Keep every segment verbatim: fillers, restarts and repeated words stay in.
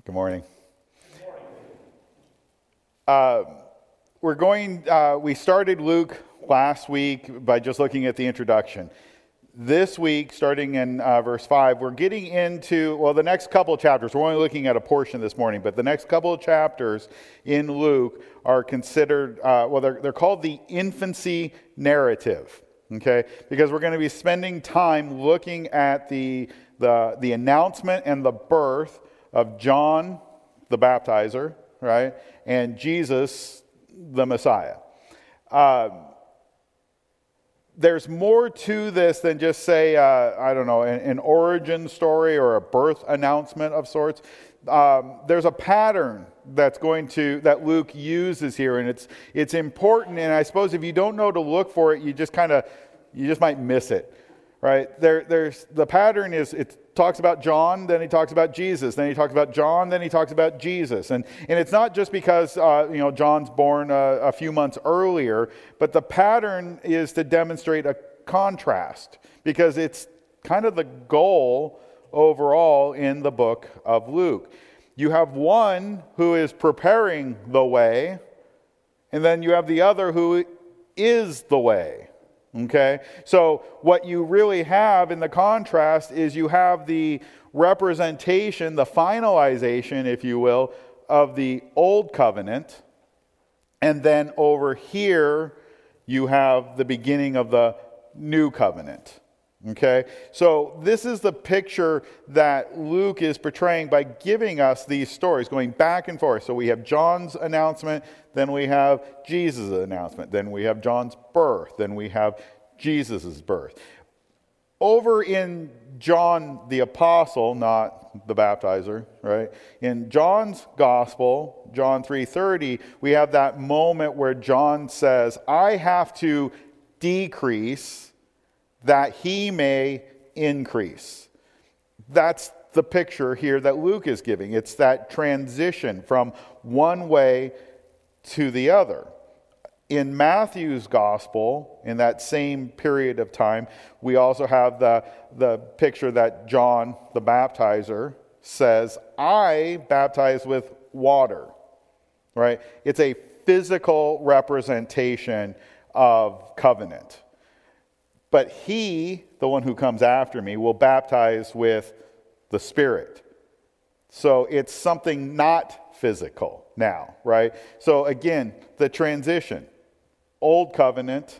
Good morning. Uh, we're going, uh, we started Luke last week by just looking at the introduction. This week, starting in uh, verse five, we're getting into, well, the next couple of chapters. We're only looking at a portion this morning, but the next couple of chapters in Luke are considered, uh, well, they're, they're called the infancy narrative, okay? Because we're going to be spending time looking at the, the, the announcement and the birth of John the Baptizer, right, and Jesus the Messiah. Uh, there's more to this than just say, uh, I don't know, an, an origin story or a birth announcement of sorts. Um, there's a pattern that's going to that Luke uses here, and it's it's important. And I suppose if you don't know to look for it, you just kind of you just might miss it. Right, there, there's the pattern is it talks about John, then he talks about Jesus, then he talks about John, then he talks about Jesus, and and it's not just because uh, you know John's born a, a few months earlier, but the pattern is to demonstrate a contrast because it's kind of the goal overall in the book of Luke. You have one who is preparing the way, and then you have the other who is the way. Okay, so what you really have in the contrast is you have the representation, the finalization, if you will, of the old covenant, and then over here you have the beginning of the new covenant. Okay, so this is the picture that Luke is portraying by giving us these stories, going back and forth. So we have John's announcement, then we have Jesus' announcement, then we have John's birth, then we have Jesus' birth. Over in John the Apostle, not the baptizer, right? In John's Gospel, John three thirty, we have that moment where John says, I have to decrease that he may increase. That's the picture here that Luke is giving. It's that transition from one way to the other. In Matthew's Gospel, in that same period of time, we also have the, the picture that John the Baptizer says, I baptize with water, right? It's a physical representation of covenant. But he, the one who comes after me, will baptize with the Spirit. So it's something not physical now, right? So again, the transition. Old covenant,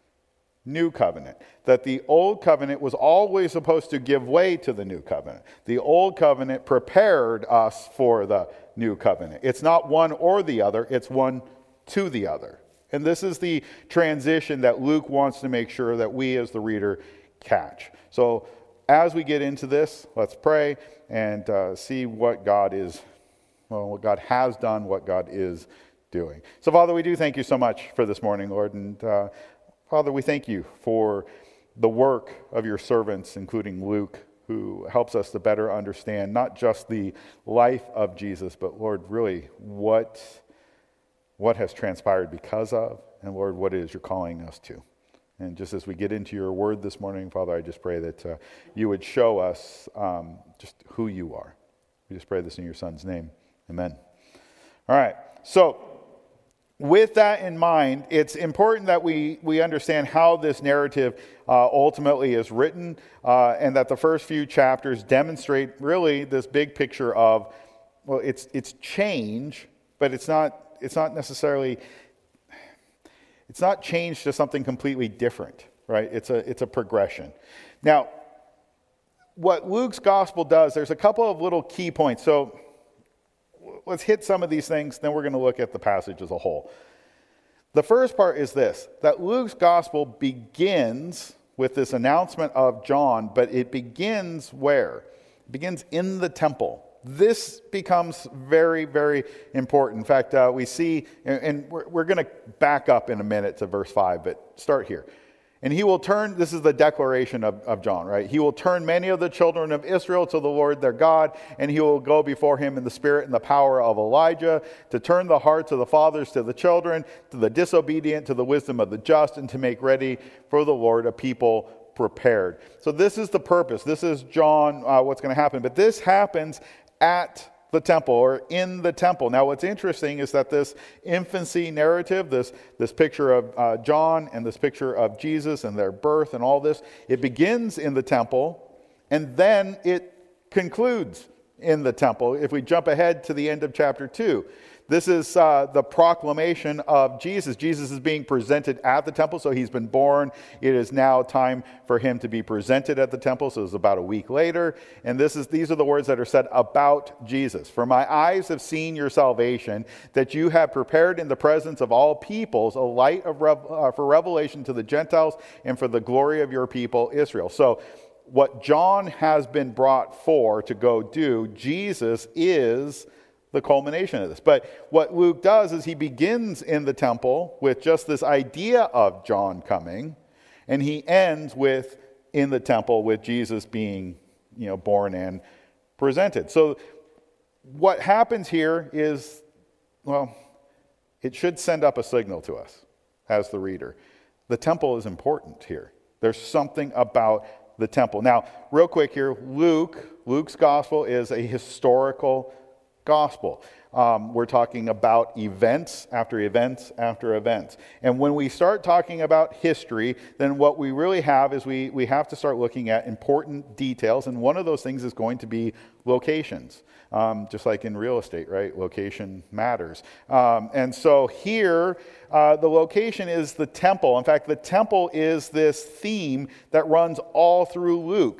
new covenant. That the old covenant was always supposed to give way to the new covenant. The old covenant prepared us for the new covenant. It's not one or the other, it's one to the other. And this is the transition that Luke wants to make sure that we as the reader catch. So as we get into this, let's pray and uh, see what God is, well, what God has done, what God is doing. So Father, we do thank you so much for this morning, Lord. And uh, Father, we thank you for the work of your servants, including Luke, who helps us to better understand not just the life of Jesus, but Lord, really what... what has transpired because of, and Lord, what it is you're calling us to. And just as we get into your word this morning, Father, I just pray that uh, you would show us um, just who you are. We just pray this in your Son's name. Amen. All right. So with that in mind, it's important that we, we understand how this narrative uh, ultimately is written, uh, and that the first few chapters demonstrate really this big picture of, well, it's it's change, but it's not It's not necessarily, it's not changed to something completely different, right? It's a it's a progression. Now, what Luke's gospel does, there's a couple of little key points. So let's hit some of these things, then we're going to look at the passage as a whole. The first part is this, that Luke's gospel begins with this announcement of John, but it begins where? It begins in the temple. This becomes very, very important. In fact, uh, we see, and, and we're, we're going to back up in a minute to verse five, but start here. And he will turn, this is the declaration of, of John, right? He will turn many of the children of Israel to the Lord their God, and he will go before him in the spirit and the power of Elijah, to turn the hearts of the fathers to the children, to the disobedient, to the wisdom of the just, and to make ready for the Lord a people prepared. So this is the purpose. This is John, uh, what's going to happen. But this happens at the temple or in the temple. Now, what's interesting is that this infancy narrative, this, this picture of uh, John and this picture of Jesus and their birth and all this, it begins in the temple and then it concludes in the temple. If we jump ahead to the end of chapter two, this is uh, the proclamation of Jesus. Jesus is being presented at the temple, so he's been born. It is now time for him to be presented at the temple, so it's about a week later. And this is these are the words that are said about Jesus. For my eyes have seen your salvation, that you have prepared in the presence of all peoples a light of rev- uh, for revelation to the Gentiles and for the glory of your people Israel. So what John has been brought for to go do, Jesus is the culmination of this. But what Luke does is he begins in the temple with just this idea of John coming, and he ends with in the temple with Jesus being, you know, born and presented. So what happens here is, well, it should send up a signal to us as the reader. The temple is important here. There's something about the temple. Now, real quick here, Luke, Luke's gospel is a historical gospel. Um, we're talking about events after events after events. And when we start talking about history, then what we really have is we, we have to start looking at important details. And one of those things is going to be locations. Um, just like in real estate, right? Location matters. Um, and so here, uh, the location is the temple. In fact, the temple is this theme that runs all through Luke.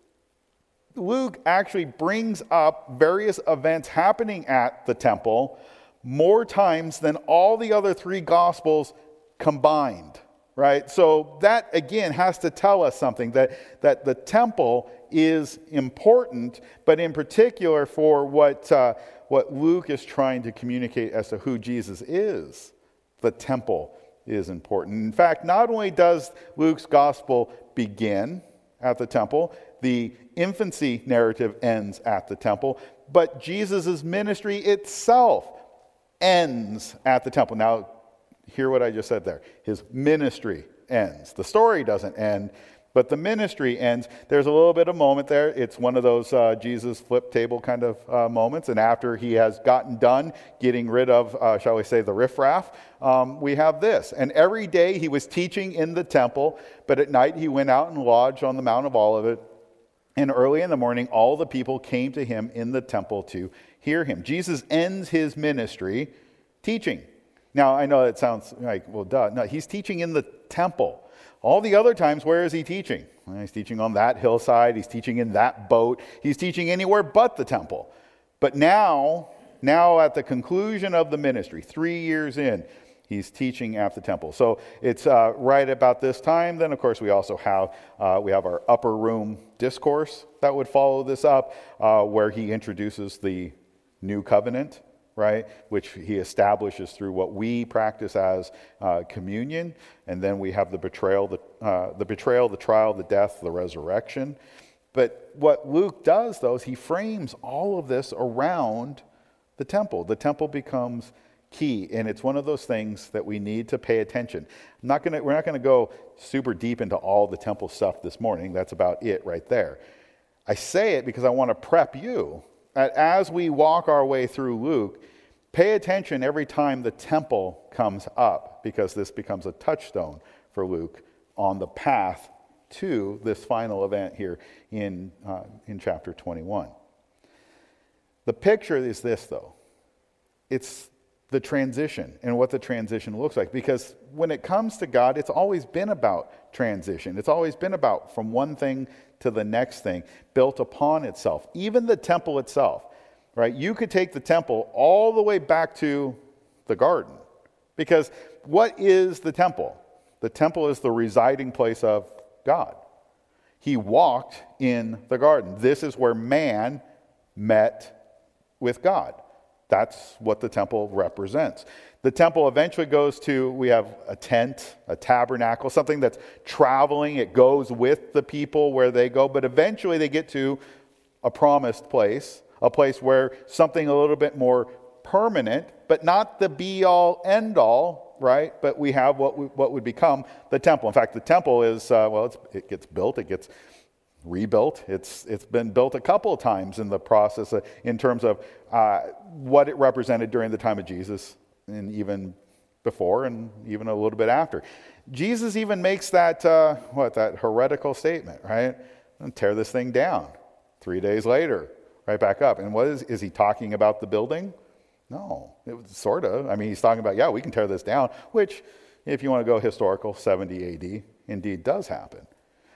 Luke actually brings up various events happening at the temple more times than all the other three gospels combined, right? So that, again, has to tell us something, that, that the temple is important, but in particular for what, uh, what Luke is trying to communicate as to who Jesus is, the temple is important. In fact, not only does Luke's gospel begin at the temple, the infancy narrative ends at the temple, but Jesus' ministry itself ends at the temple. Now, hear what I just said there. His ministry ends. The story doesn't end, but the ministry ends. There's a little bit of moment there. It's one of those uh, Jesus flip table kind of uh, moments. And after he has gotten done getting rid of, uh, shall we say, the riffraff, um, we have this. And every day he was teaching in the temple, but at night he went out and lodged on the Mount of Olivet. And early in the morning, all the people came to him in the temple to hear him. Jesus ends his ministry teaching. Now, I know it sounds like, well, duh. No, he's teaching in the temple. All the other times, where is he teaching? Well, he's teaching on that hillside. He's teaching in that boat. He's teaching anywhere but the temple. But now, now at the conclusion of the ministry, three years in, he's teaching at the temple. So it's uh, right about this time. Then, of course, we also have uh, we have our upper room discourse that would follow this up, uh, where he introduces the new covenant, right, which he establishes through what we practice as uh, communion. And then we have the betrayal, the, uh, the betrayal, the trial, the death, the resurrection. But what Luke does, though, is he frames all of this around the temple. The temple becomes key, and it's one of those things that we need to pay attention. I'm not gonna, we're not going to go super deep into all the temple stuff this morning. That's about it right there. I say it because I want to prep you that as we walk our way through Luke, pay attention every time the temple comes up, because this becomes a touchstone for Luke on the path to this final event here in, uh, in chapter twenty-one. The picture is this, though. It's the transition and what the transition looks like. Because when it comes to God, it's always been about transition. It's always been about from one thing to the next thing, built upon itself. Even the temple itself, right? You could take the temple all the way back to the garden. Because what is the temple? The temple is the residing place of God. He walked in the garden. This is where man met with God. That's what the temple represents. The temple eventually goes to, we have a tent, a tabernacle, something that's traveling. It goes with the people where they go, but eventually they get to a promised place, a place where something a little bit more permanent, but not the be-all, end-all, right? But we have what we, what would become the temple. In fact, the temple is, uh, well, it's, it gets built, it gets rebuilt. It's it's been built a couple of times in the process of, in terms of uh, what it represented during the time of Jesus and even before and even a little bit after. Jesus even makes that uh, what that heretical statement, right? And tear this thing down. Three days later, right back up. And what is is he talking about the building? No, it was sort of. I mean, he's talking about, yeah, we can tear this down, which, if you want to go historical, seventy A D, indeed does happen.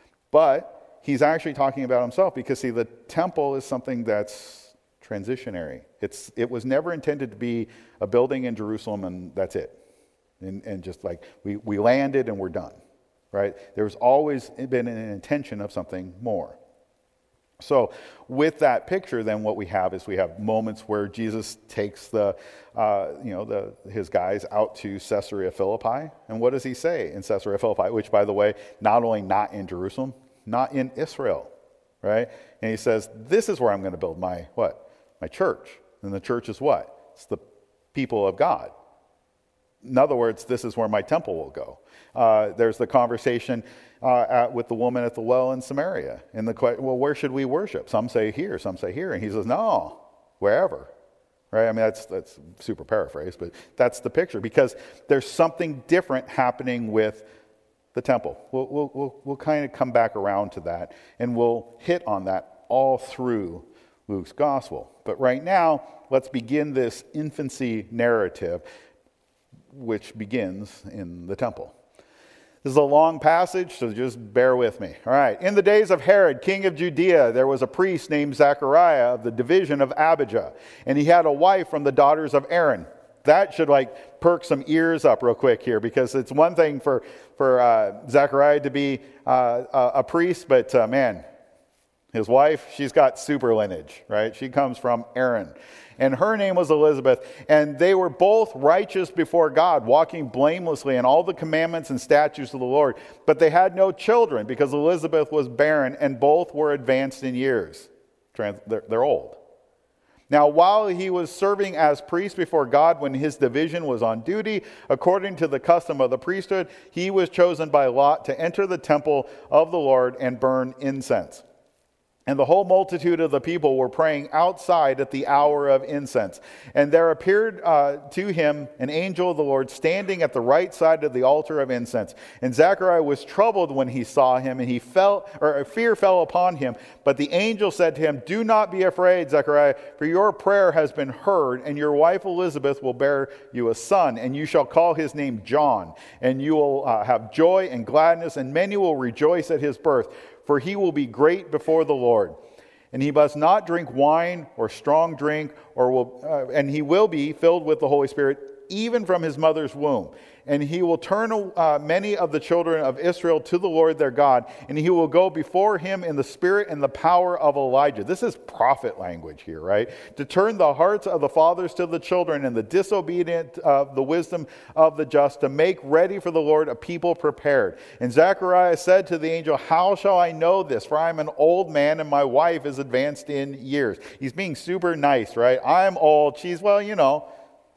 But he's actually talking about himself because, see, the temple is something that's transitionary. It's It was never intended to be a building in Jerusalem and that's it. And, and just like, we, we landed and we're done, right? There's always been an intention of something more. So with that picture, then what we have is we have moments where Jesus takes the, uh, you know, the his guys out to Caesarea Philippi. And what does he say in Caesarea Philippi? Which, by the way, not only not in Jerusalem, not in Israel, right? And he says, this is where I'm going to build my, what? My church. And the church is what? It's the people of God. In other words, this is where my temple will go. Uh, there's the conversation uh, at, with the woman at the well in Samaria. And the question, well, where should we worship? Some say here, some say here. And he says, no, wherever. Right? I mean, that's that's super paraphrase, but that's the picture. Because there's something different happening with the temple. We'll, we'll, we'll, we'll kind of come back around to that. And we'll hit on that all through Luke's gospel. But right now, let's begin this infancy narrative, which begins in the temple. This is a long passage, so just bear with me. All right. In the days of Herod, king of Judea, there was a priest named Zechariah of the division of Abijah, and he had a wife from the daughters of Aaron. That should like perk some ears up real quick here, because it's one thing for, for uh, Zechariah to be uh, a, a priest, but uh, man, his wife, she's got super lineage, right? She comes from Aaron. And her name was Elizabeth. And they were both righteous before God, walking blamelessly in all the commandments and statutes of the Lord. But they had no children because Elizabeth was barren and both were advanced in years. They're, they're old. Now, while he was serving as priest before God when his division was on duty, according to the custom of the priesthood, he was chosen by lot to enter the temple of the Lord and burn incense. And the whole multitude of the people were praying outside at the hour of incense. And there appeared uh, to him an angel of the Lord standing at the right side of the altar of incense. And Zechariah was troubled when he saw him, and he felt, or fear fell upon him. But the angel said to him, "Do not be afraid, Zechariah, for your prayer has been heard, and your wife Elizabeth will bear you a son, and you shall call his name John. And you will uh, have joy and gladness, and many will rejoice at his birth. For he will be great before the Lord. And he must not drink wine or strong drink, or will, uh, and he will be filled with the Holy Spirit even from his mother's womb. And he will turn uh, many of the children of Israel to the Lord their God, and he will go before him in the spirit and the power of Elijah." This is prophet language here, right? "To turn the hearts of the fathers to the children, and the disobedient of the wisdom of the just, to make ready for the Lord a people prepared." And Zechariah said to the angel, "How shall I know this? For I am an old man, and my wife is advanced in years." He's being super nice, right? I'm old. She's, well, you know.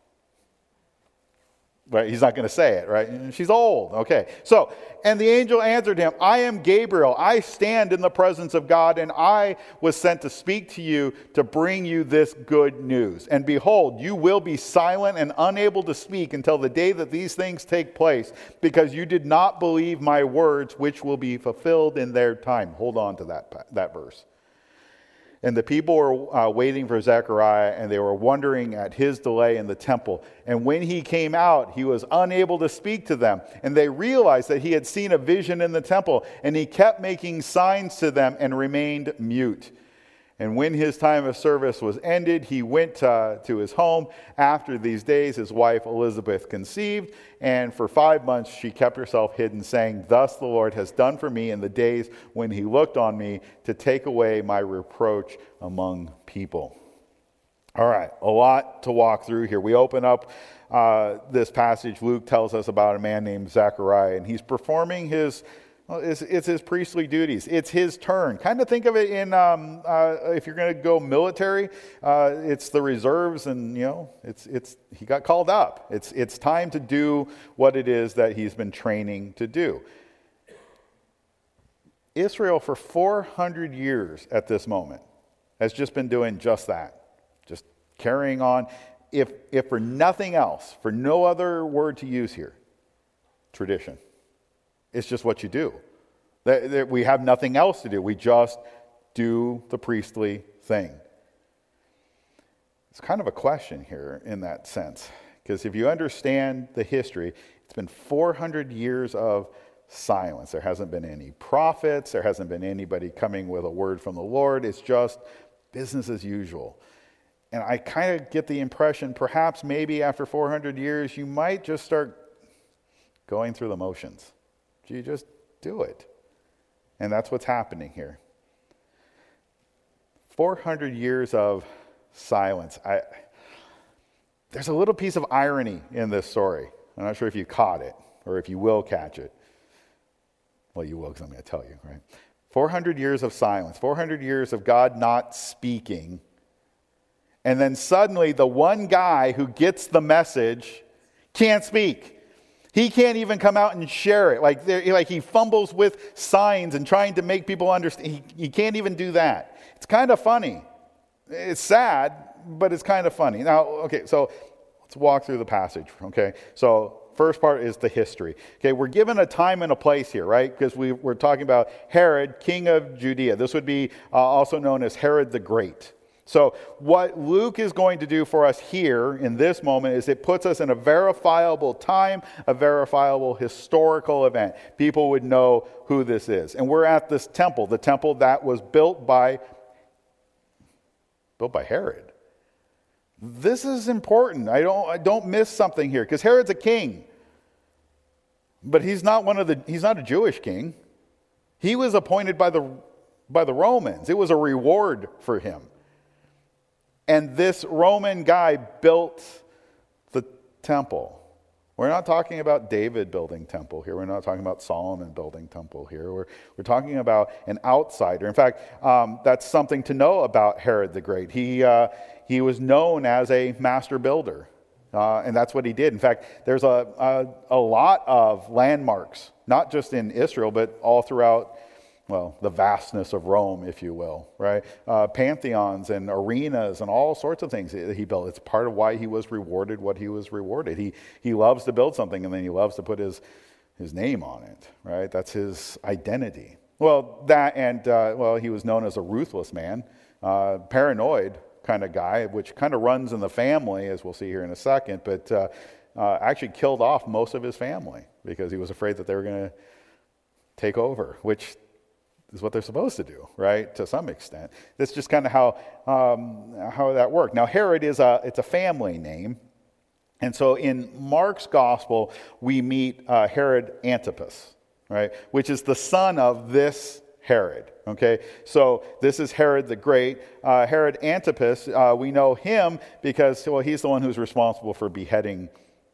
Right, he's not going to say it, right? She's old. Okay. So, and the angel answered him, "I am Gabriel. I stand in the presence of God, and I was sent to speak to you to bring you this good news. And behold, you will be silent and unable to speak until the day that these things take place, because you did not believe my words, which will be fulfilled in their time." Hold on to that, that verse. And the people were uh, waiting for Zechariah, and they were wondering at his delay in the temple. And when he came out, he was unable to speak to them. And they realized that he had seen a vision in the temple, and he kept making signs to them and remained mute. And when his time of service was ended, he went uh, to his home. After these days, his wife Elizabeth conceived, and for five months she kept herself hidden, saying, "Thus the Lord has done for me in the days when he looked on me to take away my reproach among people." All right, a lot to walk through here. We open up uh, this passage. Luke tells us about a man named Zechariah, and he's performing his Well, it's, it's his priestly duties. It's his turn. Kind of think of it in, um, uh, if you're going to go military, uh, it's the reserves, and, you know, it's it's he got called up. It's it's time to do what it is that he's been training to do. Israel for four hundred years at this moment has just been doing just that, just carrying on. If, if for nothing else, for no other word to use here, tradition. It's just what you do. That, that we have nothing else to do. We just do the priestly thing. It's kind of a question here in that sense, because if you understand the history, it's been four hundred years of silence. There hasn't been any prophets. There hasn't been anybody coming with a word from the Lord. It's just business as usual. And I kind of get the impression, perhaps maybe after four hundred years, you might just start going through the motions. You just do it. And that's what's happening here. four hundred years of silence. I, there's a little piece of irony in this story. I'm not sure if you caught it or if you will catch it. Well, you will, because I'm going to tell you, right? four hundred years of silence, four hundred years of God not speaking. And then suddenly the one guy who gets the message can't speak. He can't even come out and share it. Like, like he fumbles with signs and trying to make people understand. He, he can't even do that. It's kind of funny. It's sad, but it's kind of funny. Now, okay, so let's walk through the passage, okay? So first part is the history. Okay, we're given a time and a place here, right? Because we, we're talking about Herod, king of Judea. This would be uh, also known as Herod the Great. So what Luke is going to do for us here in this moment is it puts us in a verifiable time, a verifiable historical event. People would know who this is. And we're at this temple, the temple that was built by, built by Herod. This is important. I don't, I don't miss something here, because Herod's a king. But he's not one of the, he's not a Jewish king. He was appointed by the, by the Romans. It was a reward for him. And this Roman guy built the temple. We're not talking about David building temple here. We're not talking about Solomon building temple here. We're, we're talking about an outsider. In fact, um, that's something to know about Herod the Great. He, uh, he was known as a master builder. Uh, and that's what he did. In fact, there's a, a, a lot of landmarks, not just in Israel, but all throughout, well, the vastness of Rome, if you will, right? Uh, pantheons and arenas and all sorts of things he built. It's part of why he was rewarded what he was rewarded. He he loves to build something, and then he loves to put his, his name on it, right? That's his identity. Well, that and, uh, well, he was known as a ruthless man, uh, paranoid kind of guy, which kind of runs in the family, as we'll see here in a second, but uh, uh, actually killed off most of his family because he was afraid that they were going to take over, which is what they're supposed to do, right? To some extent. That's just kind of how um, how that worked. Now, Herod is a it's a family name, and so in Mark's gospel we meet uh, Herod Antipas, right? Which is the son of this Herod. Okay, so this is Herod the Great. Uh, Herod Antipas, uh, we know him because well, he's the one who's responsible for beheading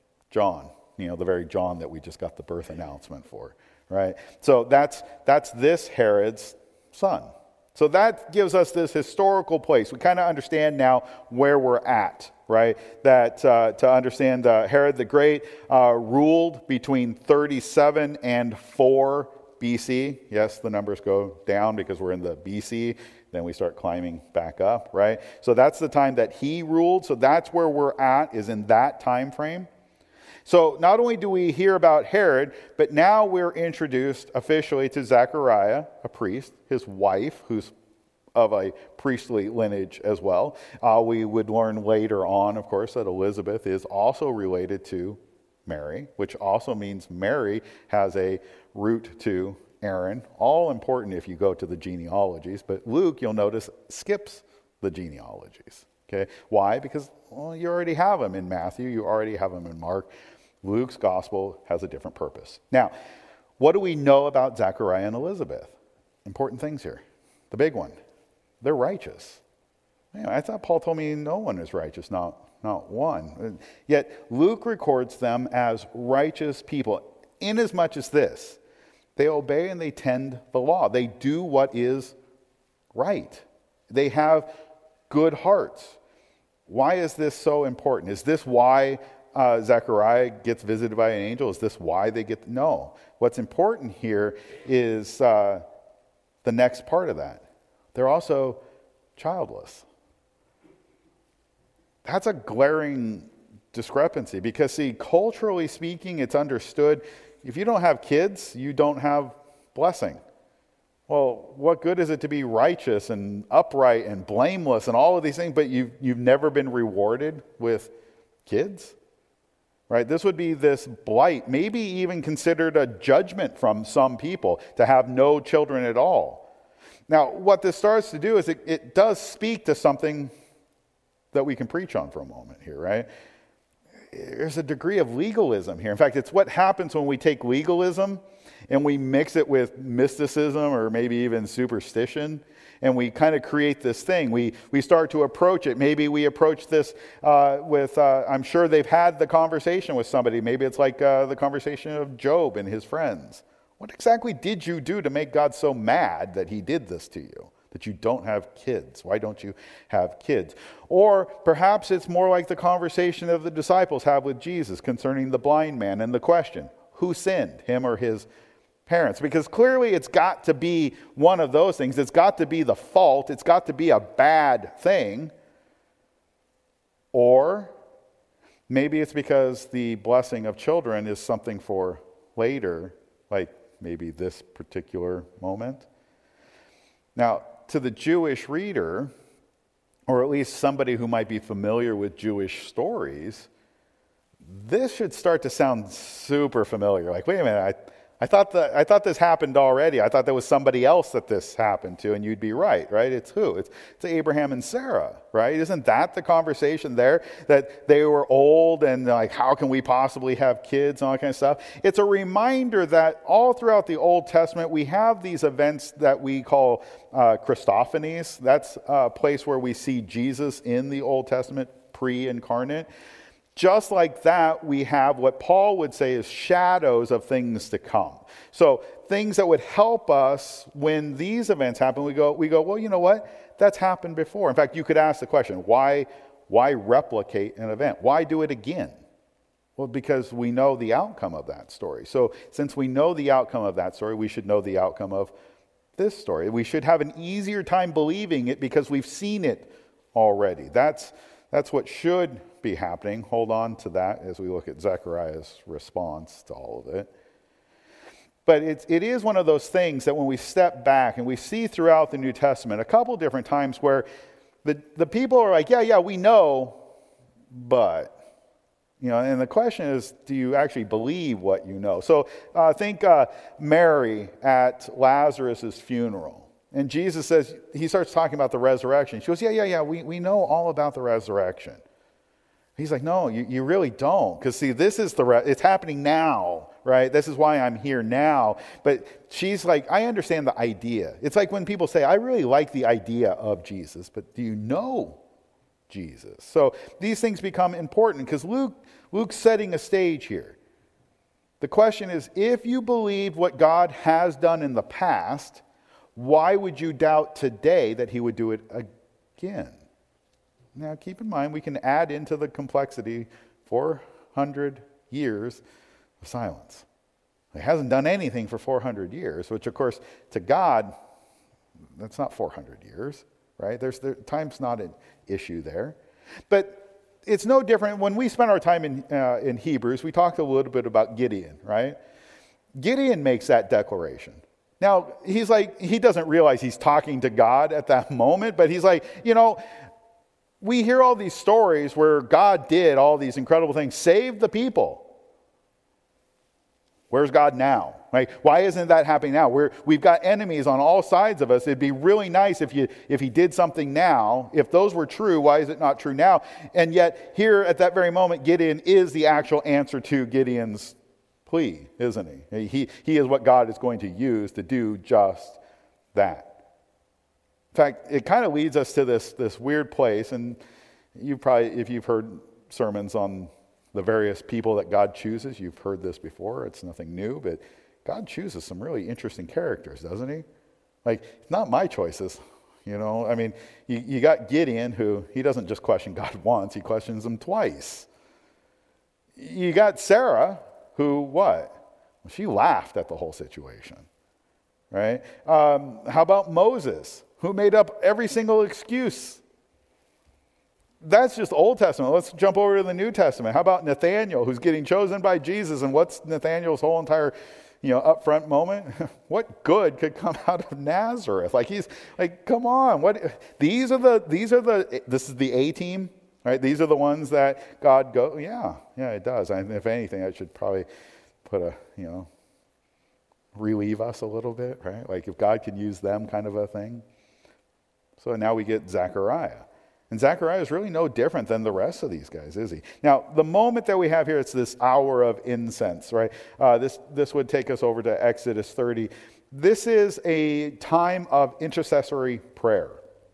John. You know, the very John that we just got the birth announcement for. Right? So that's that's this Herod's son. So that gives us this historical place. We kind of understand now where we're at, right? That uh, to understand uh, Herod the Great uh, ruled between thirty-seven and four B C. Yes, the numbers go down because we're in the B C. Then we start climbing back up, right? So that's the time that he ruled. So that's where we're at, is in that time frame. So not only do we hear about Herod, but now we're introduced officially to Zechariah, a priest, his wife, who's of a priestly lineage as well. Uh, we would learn later on, of course, that Elizabeth is also related to Mary, which also means Mary has a root to Aaron. All important if you go to the genealogies, but Luke, you'll notice, skips the genealogies. Okay, why? Because, well, you already have them in Matthew, you already have them in Mark. Luke's gospel has a different purpose. Now, what do we know about Zechariah and Elizabeth? Important things here. The big one, they're righteous. You know, I thought Paul told me no one is righteous, not, not one. Yet Luke records them as righteous people, inasmuch as this, they obey and they tend the law. They do what is right. They have good hearts. Why is this so important? Is this why uh, Zechariah gets visited by an angel? Is this why they get... No. What's important here is uh, the next part of that. They're also childless. That's a glaring discrepancy because, see, culturally speaking, it's understood if you don't have kids, you don't have blessing. Well, what good is it to be righteous and upright and blameless and all of these things, but you've, you've never been rewarded with kids? Right? This would be this blight, maybe even considered a judgment from some people to have no children at all. Now, what this starts to do is it, it does speak to something that we can preach on for a moment here, right? There's a degree of legalism here. In fact, it's what happens when we take legalism and we mix it with mysticism or maybe even superstition, and we kind of create this thing. We we start to approach it. Maybe we approach this uh, with, uh, I'm sure they've had the conversation with somebody. Maybe it's like uh, the conversation of Job and his friends. What exactly did you do to make God so mad that he did this to you? That you don't have kids? Why don't you have kids? Or perhaps it's more like the conversation of the disciples have with Jesus concerning the blind man and the question, who sinned, him or his parents? Because clearly it's got to be one of those things. It's got to be the fault. It's got to be a bad thing. Or maybe it's because the blessing of children is something for later, like maybe this particular moment. Now, to the Jewish reader, or at least somebody who might be familiar with Jewish stories, this should start to sound super familiar. Like, wait a minute, I, I thought that I thought this happened already. I thought there was somebody else that this happened to, and you'd be right, right? It's who? It's, it's Abraham and Sarah, right? Isn't that the conversation there? That they were old and like, how can we possibly have kids and all that kind of stuff? It's a reminder that all throughout the Old Testament, we have these events that we call uh, Christophanies. That's a place where we see Jesus in the Old Testament, pre-incarnate. Just like that, we have what Paul would say is shadows of things to come. So things that would help us when these events happen, we go, we go, well, you know what? That's happened before. In fact, you could ask the question, why, why replicate an event? Why do it again? Well, because we know the outcome of that story. So since we know the outcome of that story, we should know the outcome of this story. We should have an easier time believing it because we've seen it already. That's, that's what should be happening. Hold on to that as we look at Zechariah's response to all of it. But it's, it is one of those things that when we step back and we see throughout the New Testament a couple different times where the, the people are like, yeah, yeah, we know, but... You know, and the question is, do you actually believe what you know? So uh, think uh, Mary at Lazarus' funeral. And Jesus says, he starts talking about the resurrection. She goes, yeah, yeah, yeah, we, we know all about the resurrection. He's like, no, you, you really don't. Because see, this is the, re- it's happening now, right? This is why I'm here now. But she's like, I understand the idea. It's like when people say, I really like the idea of Jesus, but do you know Jesus? So these things become important because Luke Luke's setting a stage here. The question is, if you believe what God has done in the past, why would you doubt today that he would do it again? Now keep in mind, we can add into the complexity four hundred years of silence. He hasn't done anything for four hundred years, which of course to God, that's not four hundred years, right? There's there, time's not an issue there. But it's no different. When we spent our time in, uh, in Hebrews, we talked a little bit about Gideon, right? Gideon makes that declaration. Now, he's like, he doesn't realize he's talking to God at that moment, but he's like, you know, we hear all these stories where God did all these incredible things, saved the people. Where's God now? Right? Why isn't that happening now? We're, we've got enemies on all sides of us. It'd be really nice if you if he did something now. If those were true, why is it not true now? And yet, here at that very moment, Gideon is the actual answer to Gideon's plea, isn't he? He, he is what God is going to use to do just that. In fact, it kind of leads us to this, this weird place, and you probably, if you've heard sermons on the various people that God chooses, you've heard this before. It's nothing new, but God chooses some really interesting characters, doesn't he? Like, it's not my choices, you know? I mean, you, you got Gideon, who, he doesn't just question God once, he questions him twice. You got Sarah, who, what? Well, she laughed at the whole situation. right? Um, how about Moses, who made up every single excuse? That's just Old Testament. Let's jump over to the New Testament. How about Nathaniel, who's getting chosen by Jesus? And what's Nathaniel's whole entire, you know, upfront moment? What good could come out of Nazareth? Like he's like, come on. What? These are the. These are the. This is the A team, right? These are the ones that God go. Yeah, yeah, it does. I, if anything, I should probably put a, you know, relieve us a little bit, right? Like if God can use them, kind of a thing. So now we get Zechariah. And Zechariah is really no different than the rest of these guys, is he? Now, the moment that we have here, it's this hour of incense, right? Uh, this, this would take us over to Exodus thirty. This is a time of intercessory prayer.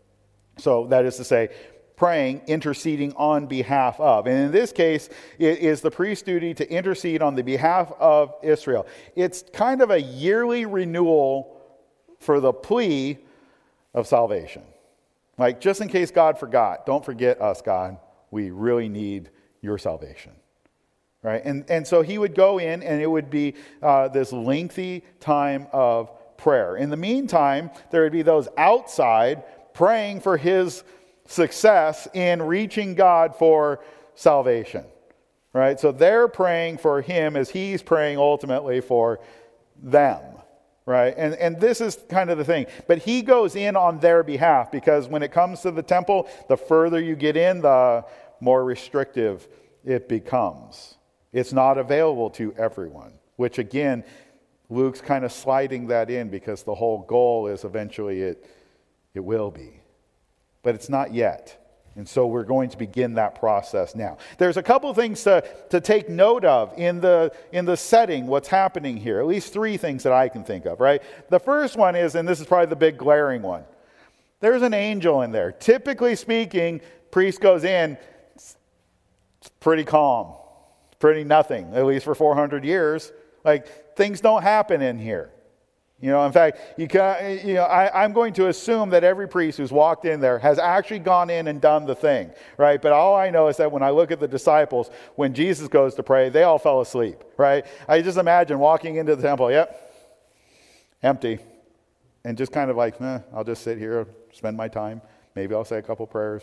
So that is to say, praying, interceding on behalf of. And in this case, it is the priest's duty to intercede on the behalf of Israel. It's kind of a yearly renewal for the plea of salvation. Like, just in case God forgot, don't forget us, God. We really need your salvation, right? And, and so he would go in, and it would be uh, this lengthy time of prayer. In the meantime, there would be those outside praying for his success in reaching God for salvation, right? So they're praying for him as he's praying ultimately for them. Right? And and this is kind of the thing. But he goes in on their behalf because when it comes to the temple, the further you get in, the more restrictive it becomes. It's not available to everyone, which again, Luke's kind of sliding that in because the whole goal is eventually it, it will be. But it's not yet. And so we're going to begin that process now. There's a couple things to, to take note of in the, in the setting, what's happening here. At least three things that I can think of, right? The first one is, and this is probably the big glaring one, there's an angel in there. Typically speaking, priest goes in, it's pretty calm, pretty nothing, at least for four hundred years. Like, things don't happen in here. You know, in fact, you can, you know, I, I'm going to assume that every priest who's walked in there has actually gone in and done the thing, right? But all I know is that when I look at the disciples, when Jesus goes to pray, they all fell asleep, right? I just imagine walking into the temple, yep, empty, and just kind of like, eh, I'll just sit here, spend my time. Maybe I'll say a couple prayers,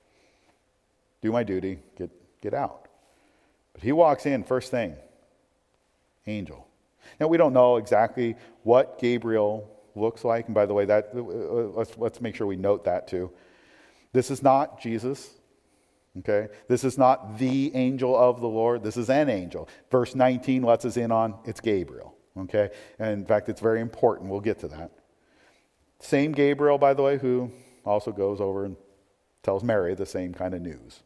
do my duty, get get out. But he walks in, first thing, angel. Now, we don't know exactly what Gabriel looks like. And by the way, that let's, let's make sure we note that too. This is not Jesus, okay? This is not the angel of the Lord. This is an angel. Verse nineteen lets us in on it's Gabriel, okay? And in fact, it's very important. We'll get to that. Same Gabriel, by the way, who also goes over and tells Mary the same kind of news.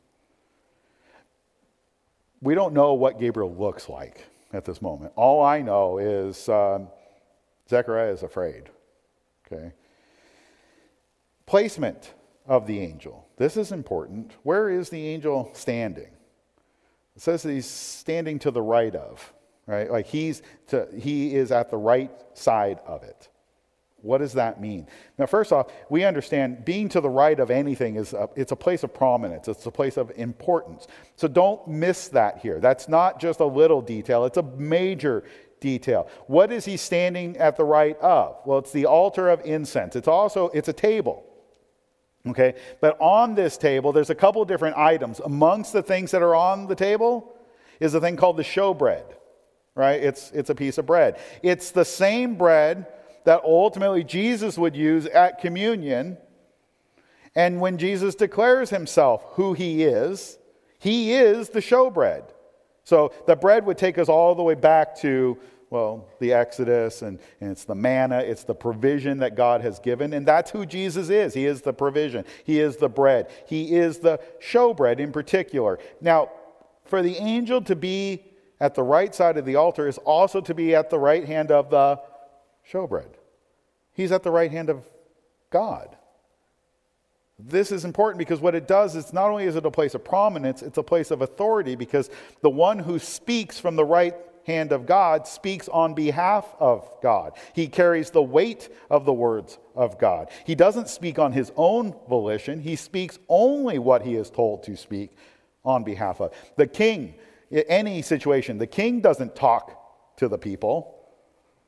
We don't know what Gabriel looks like at this moment. All I know is um, Zechariah is afraid. Okay. Placement of the angel. This is important. Where is the angel standing? It says that he's standing to the right of, right? Like he's to, he is at the right side of it. What does that mean? Now, first off, we understand being to the right of anything is a, it's a place of prominence. It's a place of importance. So don't miss that here. That's not just a little detail. It's a major detail. What is he standing at the right of? Well, it's the altar of incense. It's also, it's a table. Okay? But on this table, there's a couple different items. Amongst the things that are on the table is a thing called the showbread. Right? It's, it's a piece of bread. It's the same bread that ultimately Jesus would use at communion. And when Jesus declares himself who he is, he is the showbread. So the bread would take us all the way back to, well, the Exodus, and, and it's the manna, it's the provision that God has given, and that's who Jesus is. He is the provision. He is the bread. He is the showbread in particular. Now, for the angel to be at the right side of the altar is also to be at the right hand of the showbread. He's at the right hand of God. This is important because what it does is not only is it a place of prominence, it's a place of authority because the one who speaks from the right hand of God speaks on behalf of God. He carries the weight of the words of God. He doesn't speak on his own volition. He speaks only what he is told to speak on behalf of. The king, in any situation, the king doesn't talk to the people.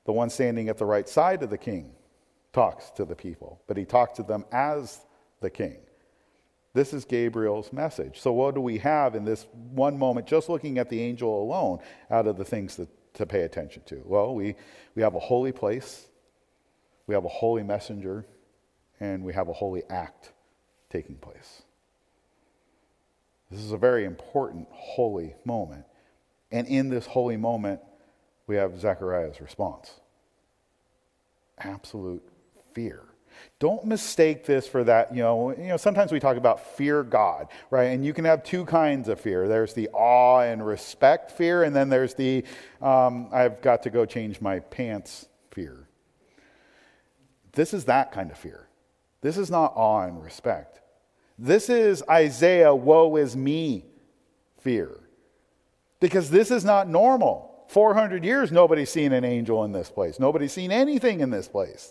The one standing at the right side of the king talks to the people, but he talks to them as the king. This is Gabriel's message. So what do we have in this one moment, just looking at the angel alone, out of the things that, to pay attention to? Well, we, we have a holy place, we have a holy messenger, and we have a holy act taking place. This is a very important holy moment. And in this holy moment, we have Zechariah's response. Absolute fear. Don't mistake this for that, you know, you know, sometimes we talk about fear God, right? And you can have two kinds of fear. There's the awe and respect fear, and then there's the, um, I've got to go change my pants fear. This is that kind of fear. This is not awe and respect. This is Isaiah, woe is me fear. Because this is not normal. four hundred years, nobody's seen an angel in this place. Nobody's seen anything in this place.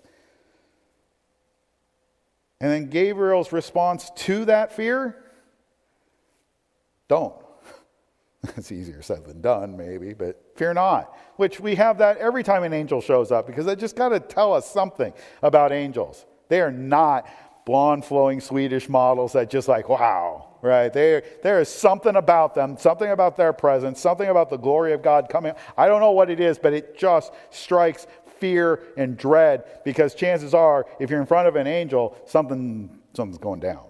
And then Gabriel's response to that fear, don't. It's easier said than done, maybe, but fear not. Which we have that every time an angel shows up, because they just got to tell us something about angels. They are not blonde, flowing Swedish models that just like, wow, right? They, there is something about them, something about their presence, something about the glory of God coming. I don't know what it is, but it just strikes fear and dread, because chances are, if you're in front of an angel, something something's going down.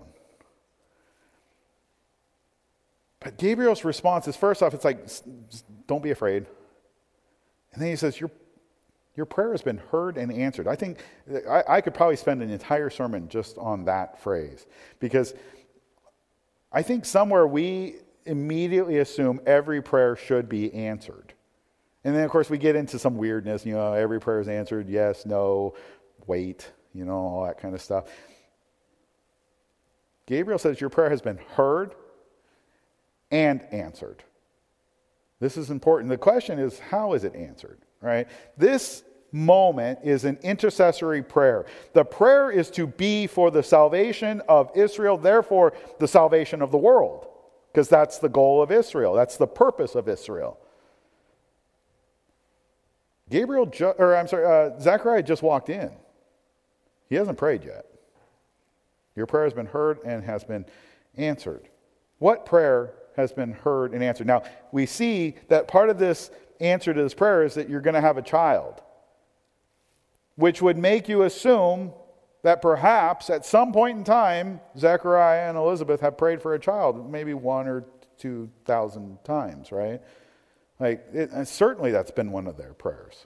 But Gabriel's response is, first off, it's like, don't be afraid. And then he says, your, your prayer has been heard and answered. I think I, I could probably spend an entire sermon just on that phrase, because I think somewhere we immediately assume every prayer should be answered. And then, of course, we get into some weirdness, you know, every prayer is answered, yes, no, wait, you know, all that kind of stuff. Gabriel says your prayer has been heard and answered. This is important. The question is, how is it answered, right? This moment is an intercessory prayer. The prayer is to be for the salvation of Israel, therefore the salvation of the world, because that's the goal of Israel. That's the purpose of Israel. Gabriel, ju- or I'm sorry, uh, Zechariah just walked in. He hasn't prayed yet. Your prayer has been heard and has been answered. What prayer has been heard and answered? Now, we see that part of this answer to this prayer is that you're going to have a child, which would make you assume that perhaps at some point in time, Zechariah and Elizabeth have prayed for a child, maybe one or two thousand times, right? Like, it, and certainly that's been one of their prayers.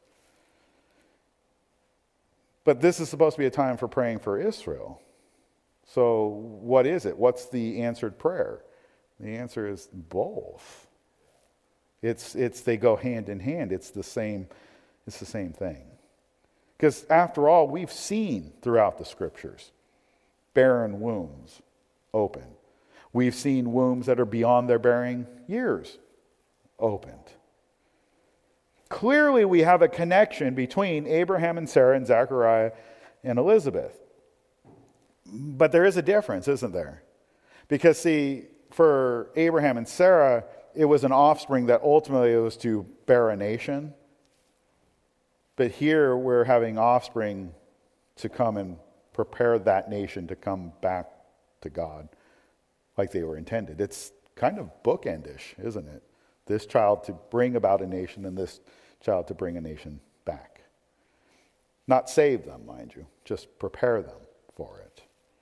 But this is supposed to be a time for praying for Israel. So what is it? What's the answered prayer? The answer is both. It's it's they go hand in hand. It's the same, it's the same thing. Because after all, we've seen throughout the scriptures barren wombs open. We've seen wombs that are beyond their bearing years opened. Clearly, we have a connection between Abraham and Sarah and Zechariah and Elizabeth. But there is a difference, isn't there? Because, see, for Abraham and Sarah, it was an offspring that ultimately was to bear a nation. But here we're having offspring to come and prepare that nation to come back to God like they were intended. It's kind of bookendish, isn't it? This child to bring about a nation and this child to bring a nation back. Not save them, mind you, just prepare them for it.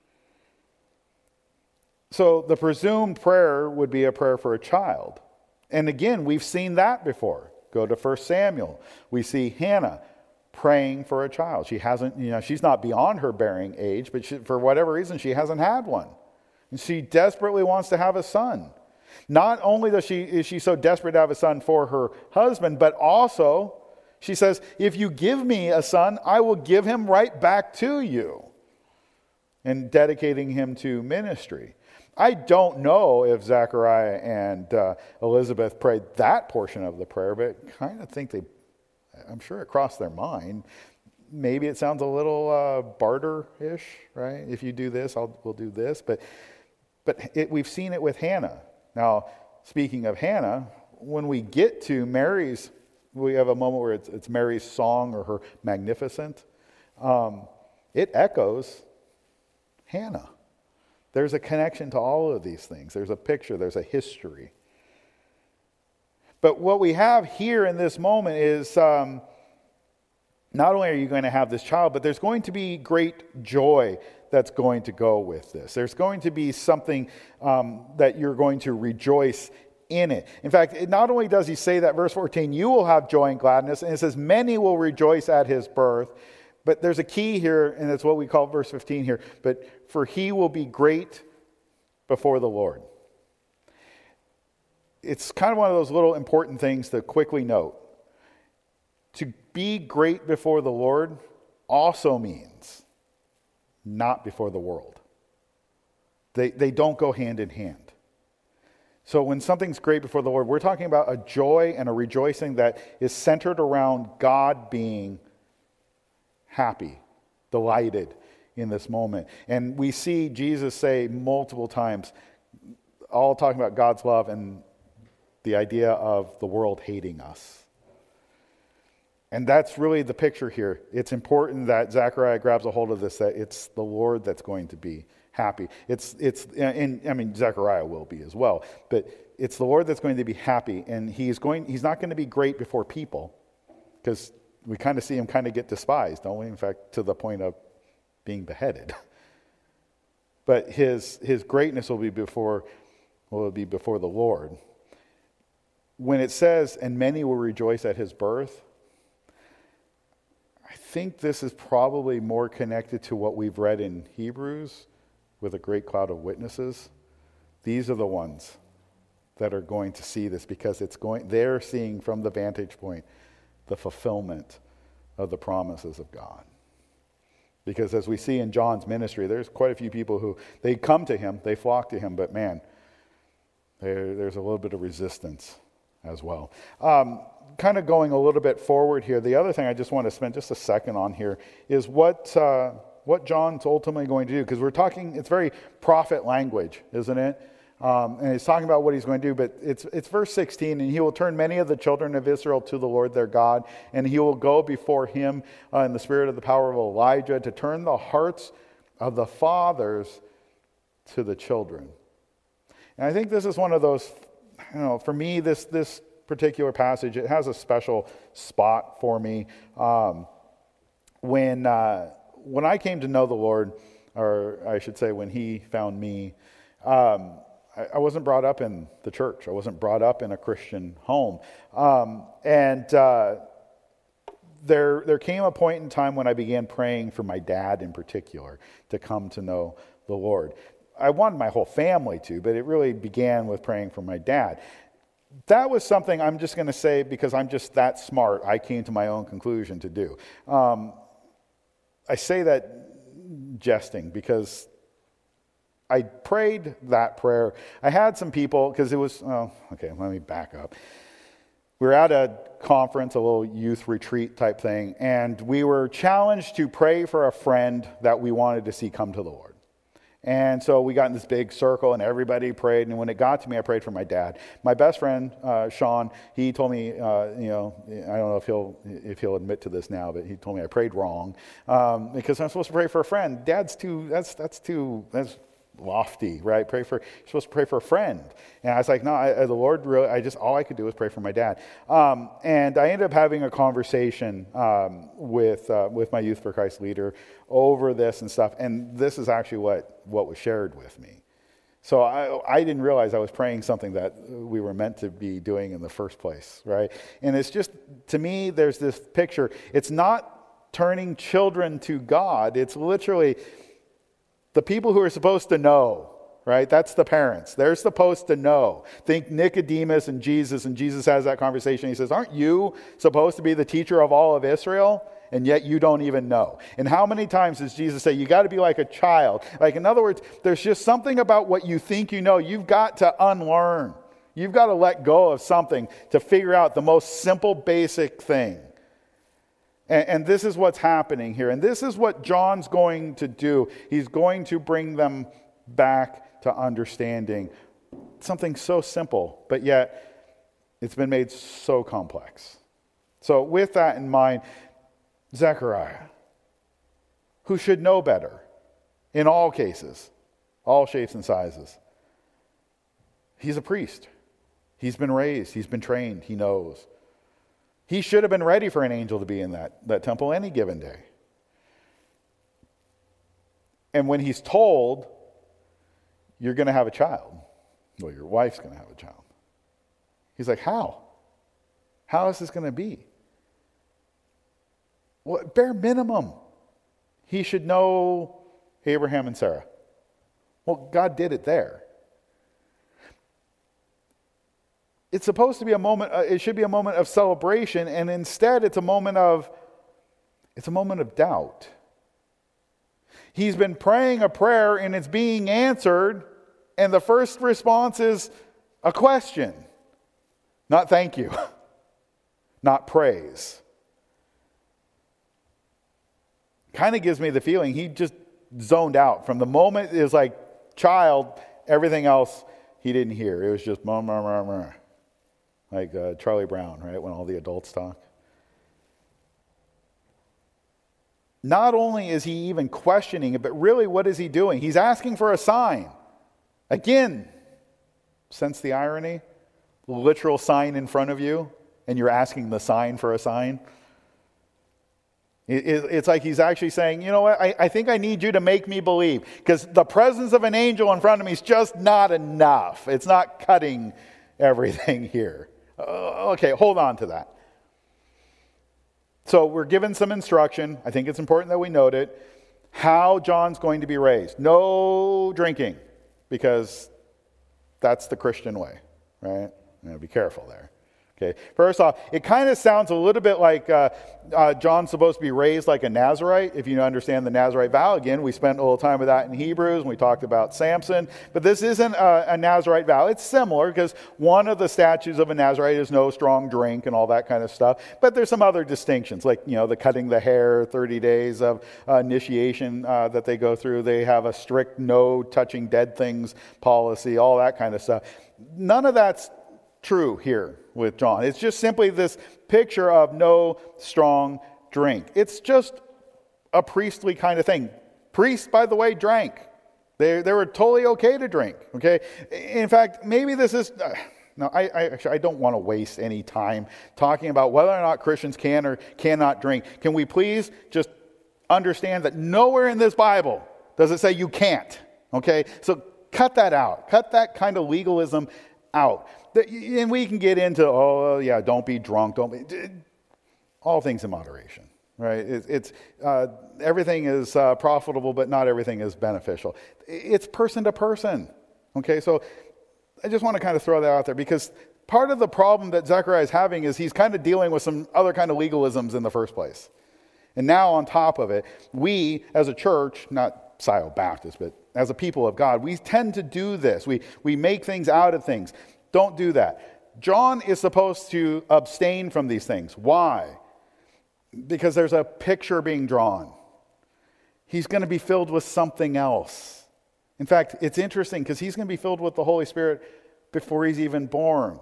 So the presumed prayer would be a prayer for a child. And again, we've seen that before. Go to First Samuel. We see Hannah praying for a child. She hasn't, you know, she's not beyond her bearing age, but she, for whatever reason, she hasn't had one. And she desperately wants to have a son. Not only does she, is she so desperate to have a son for her husband, but also she says, if you give me a son, I will give him right back to you. And dedicating him to ministry. I don't know if Zechariah and uh, Elizabeth prayed that portion of the prayer, but I kind of think they, I'm sure it crossed their mind. Maybe it sounds a little uh, barter-ish, right? If you do this, I'll, we'll do this. But, but it, we've seen it with Hannah. Now, speaking of Hannah, when we get to Mary's we have a moment where it's, it's Mary's song or her magnificent. Um, it echoes Hannah. There's a connection to all of these things. There's a picture, there's a history. But what we have here in this moment is um, not only are you going to have this child, but there's going to be great joy that's going to go with this. There's going to be something um, that you're going to rejoice in it. In fact, it not only does he say that, verse fourteen, you will have joy and gladness, and it says many will rejoice at his birth. But there's a key here, and it's what we call verse fifteen here. But for he will be great before the Lord. It's kind of one of those little important things to quickly note. To be great before the Lord also means not before the world. They, they don't go hand in hand. So when something's great before the Lord, we're talking about a joy and a rejoicing that is centered around God being happy, delighted in this moment. And we see Jesus say multiple times, all talking about God's love and the idea of the world hating us. And that's really the picture here. It's important that Zechariah grabs a hold of this, that it's the Lord that's going to be happy. It's, it's, and I mean, Zechariah will be as well, but it's the Lord that's going to be happy, and he's going, he's not going to be great before people, because we kind of see him kind of get despised, don't we? In fact, to the point of being beheaded. But his, his greatness will be before, will be before the Lord. When it says, and many will rejoice at his birth, I think this is probably more connected to what we've read in Hebrews with a great cloud of witnesses. These are the ones that are going to see this, because it's going, they're seeing from the vantage point the fulfillment of the promises of God. Because as we see in John's ministry, there's quite a few people who, they come to him, they flock to him, but man, there, there's a little bit of resistance as well. Um, kind of going a little bit forward here, the other thing I just want to spend just a second on here is what uh, what John's ultimately going to do, because we're talking, it's very prophet language, isn't it? Um, and he's talking about what he's going to do, but it's it's verse sixteen, and he will turn many of the children of Israel to the Lord their God, and he will go before him uh, in the spirit of the power of Elijah to turn the hearts of the fathers to the children. And I think this is one of those, you know, for me, this this particular passage, it has a special spot for me. Um, when uh, when I came to know the Lord, or I should say when he found me, um, I, I wasn't brought up in the church. I wasn't brought up in a Christian home. Um, and uh, there, there came a point in time when I began praying for my dad in particular to come to know the Lord. I wanted my whole family to, but it really began with praying for my dad. That was something, I'm just going to say, because I'm just that smart, I came to my own conclusion to do. Um, I say that jesting because I prayed that prayer. I had some people, because it was, oh, okay, let me back up. We were at a conference, a little youth retreat type thing, and we were challenged to pray for a friend that we wanted to see come to the Lord. And so we got in this big circle, and everybody prayed. And when it got to me, I prayed for my dad. My best friend, uh, Sean, he told me, uh, you know, I don't know if he'll if he'll admit to this now, but he told me I prayed wrong um, because I'm supposed to pray for a friend. Dad's too. That's that's too. That's lofty, right? Pray for. You're supposed to pray for a friend. And I was like, no, I, the Lord really. I just all I could do was pray for my dad. Um, and I ended up having a conversation um, with uh, with my Youth for Christ leader over this and stuff. And this is actually what what was shared with me. So I, I didn't realize I was praying something that we were meant to be doing in the first place, right? And it's just, to me, there's this picture. It's not turning children to God. It's literally the people who are supposed to know, right? That's the parents. They're supposed to know. Think Nicodemus and Jesus, and Jesus has that conversation. He says, aren't you supposed to be the teacher of all of Israel? And yet you don't even know. And how many times does Jesus say, you got to be like a child? Like, in other words, there's just something about what you think you know. You've got to unlearn. You've got to let go of something to figure out the most simple, basic thing. And, and this is what's happening here. And this is what John's going to do. He's going to bring them back to understanding something so simple, but yet it's been made so complex. So with that in mind, Zechariah, who should know better in all cases, all shapes and sizes, he's a priest. He's been raised. He's been trained. He knows. He should have been ready for an angel to be in that, that temple any given day. And when he's told, you're going to have a child, well, your wife's going to have a child, he's like, how? How is this going to be? Well, bare minimum, he should know Abraham and Sarah. Well, God did it there. It's supposed to be a moment, uh, it should be a moment of celebration, and instead it's a moment of, it's a moment of doubt. He's been praying a prayer and it's being answered, and the first response is a question. Not thank you. Not praise. Kind of gives me the feeling he just zoned out. From the moment it was like child, everything else he didn't hear. It was just murr, murr, murr, murr. Like uh, Charlie Brown, right? When all the adults talk. Not only is he even questioning it, but really what is he doing? He's asking for a sign. Again, sense the irony? The literal sign in front of you, and you're asking the sign for a sign. It's like he's actually saying, you know what, I, I think I need you to make me believe, because the presence of an angel in front of me is just not enough. It's not cutting everything here. Uh, okay, hold on to that. So we're given some instruction. I think it's important that we note it. How John's going to be raised. No drinking, because that's the Christian way, right? You know, be careful there. Okay. First off, it kind of sounds a little bit like uh, uh, John's supposed to be raised like a Nazirite. If you understand the Nazirite vow, again, we spent a little time with that in Hebrews, and we talked about Samson. But this isn't a, a Nazirite vow. It's similar, because one of the statutes of a Nazirite is no strong drink and all that kind of stuff. But there's some other distinctions, like, you know, the cutting the hair, thirty days of uh, initiation uh, that they go through. They have a strict no touching dead things policy, all that kind of stuff. None of that's true here with John. It's just simply this picture of no strong drink. It's just a priestly kind of thing. Priests, by the way, drank. They, they were totally okay to drink. Okay. In fact, maybe this is... Uh, no, I, I actually I don't want to waste any time talking about whether or not Christians can or cannot drink. Can we please just understand that nowhere in this Bible does it say you can't? Okay. So cut that out. Cut that kind of legalism out. And we can get into, oh, yeah, don't be drunk. Don't be... All things in moderation, right? It's, it's uh, everything is uh, profitable, but not everything is beneficial. It's person to person, okay? So I just want to kind of throw that out there, because part of the problem that Zechariah is having is he's kind of dealing with some other kind of legalisms in the first place. And now on top of it, we as a church, not Scioto Baptist, but as a people of God, we tend to do this. We, we make things out of things. Don't do that. John is supposed to abstain from these things. Why? Because there's a picture being drawn. He's going to be filled with something else. In fact, it's interesting because he's going to be filled with the Holy Spirit before he's even born.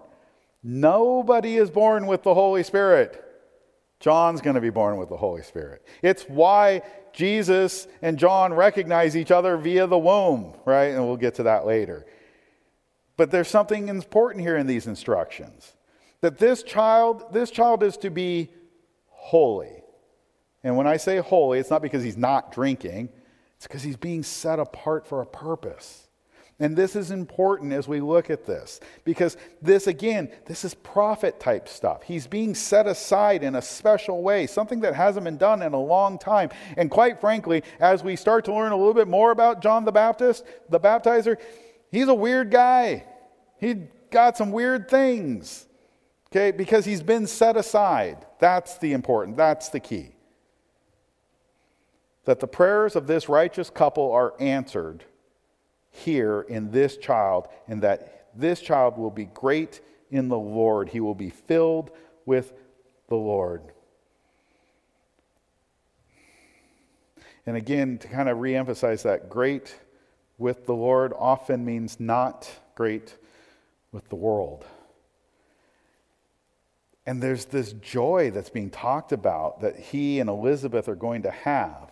Nobody is born with the Holy Spirit. John's going to be born with the Holy Spirit. It's why Jesus and John recognize each other via the womb, right? And we'll get to that later. But there's something important here in these instructions. That this child, this child is to be holy. And when I say holy, it's not because he's not drinking. It's because he's being set apart for a purpose. And this is important as we look at this. Because this, again, this is prophet type stuff. He's being set aside in a special way. Something that hasn't been done in a long time. And quite frankly, as we start to learn a little bit more about John the Baptist, the baptizer, he's a weird guy. He got some weird things, okay, because he's been set aside. That's the important, that's the key. That the prayers of this righteous couple are answered here in this child, and that this child will be great in the Lord. He will be filled with the Lord. And again, to kind of reemphasize that, great with the Lord often means not great with the world. And there's this joy that's being talked about that he and Elizabeth are going to have.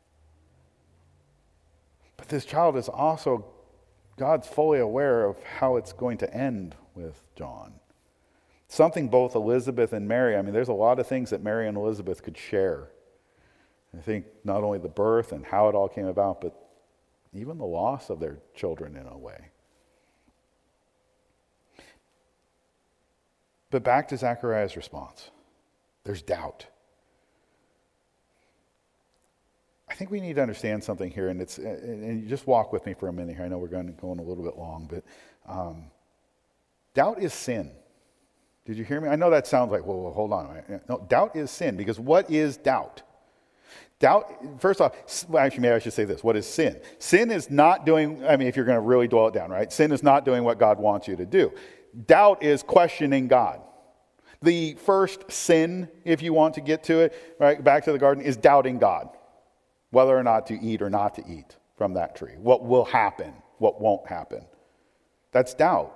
But this child is also, God's fully aware of how it's going to end with John. Something both Elizabeth and Mary, I mean, there's a lot of things that Mary and Elizabeth could share. I think not only the birth and how it all came about, but even the loss of their children in a way. But back to Zechariah's response. There's doubt. I think we need to understand something here, and it's and you just walk with me for a minute here. I know we're going going a little bit long, but um, doubt is sin. Did you hear me? I know that sounds like, well, well hold on. No, doubt is sin, because what is doubt? Doubt, first off, well, actually, maybe I should say this. What is sin? Sin is not doing, I mean, if you're going to really dwell it down, right? Sin is not doing what God wants you to do. Doubt is questioning God. The first sin, if you want to get to it, right, back to the garden, is doubting God. Whether or not to eat or not to eat from that tree. What will happen, what won't happen. That's doubt.